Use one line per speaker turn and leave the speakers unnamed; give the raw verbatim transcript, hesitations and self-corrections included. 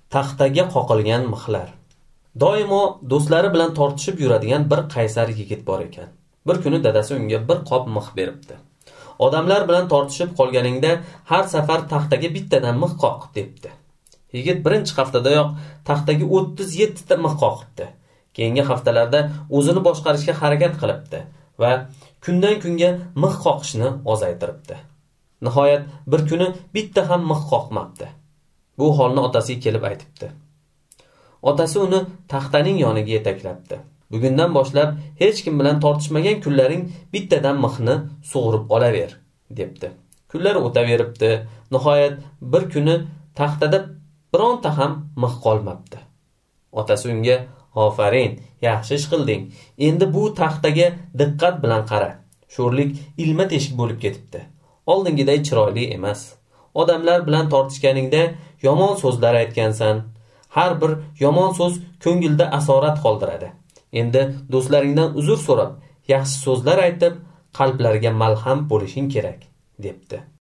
Taxtaga qoqilgan mixlar. Doimo do'stlari bilan tortishib yuradigan bir qaysar yigit bor ekan. Bir kuni dadasi unga bir qop mix beribdi. Odamlar bilan tortishib qolganingda har safar taxtaga bittadan mix qoq debdi. Yigit birinchi haftadayoq taxtaga o'ttiz yetti ta mix qoqibdi. Keyingi haftalarda o'zini boshqarishga harakat qilibdi va kundan kunga mix qoqishni ozaytiribdi. Nihoyat bir kuni bitta ham mix qoqmabdi. Bu holni otasiga kelib aytibdi. Otasi uni taxtaning yoniga yetaklabdi. Bugundan boshlab hech kim bilan tortishmagan kunlaring bittadan mixni sug'urib olaver, debdi. Kunlar o'taveribdi. Nihoyat bir kuni taxtada bironta ham mix qolmabdi. Otasi unga: "Ofarin, yaxshi ish qilding. Endi bu taxtaga diqqat bilan qara. Sho'rlik ilma teshik bo'lib ketibdi. Oldingiday chiroyli emas. Odamlar bilan tortishganingda yomon so'zlar aytgansan. Har bir yomon so'z ko'ngilda asorat qoldiradi. Endi do'stlaringdan uzr so'rab, yaxshi so'zlar aytib, qalblariga malham bo'lishing kerak", debdi.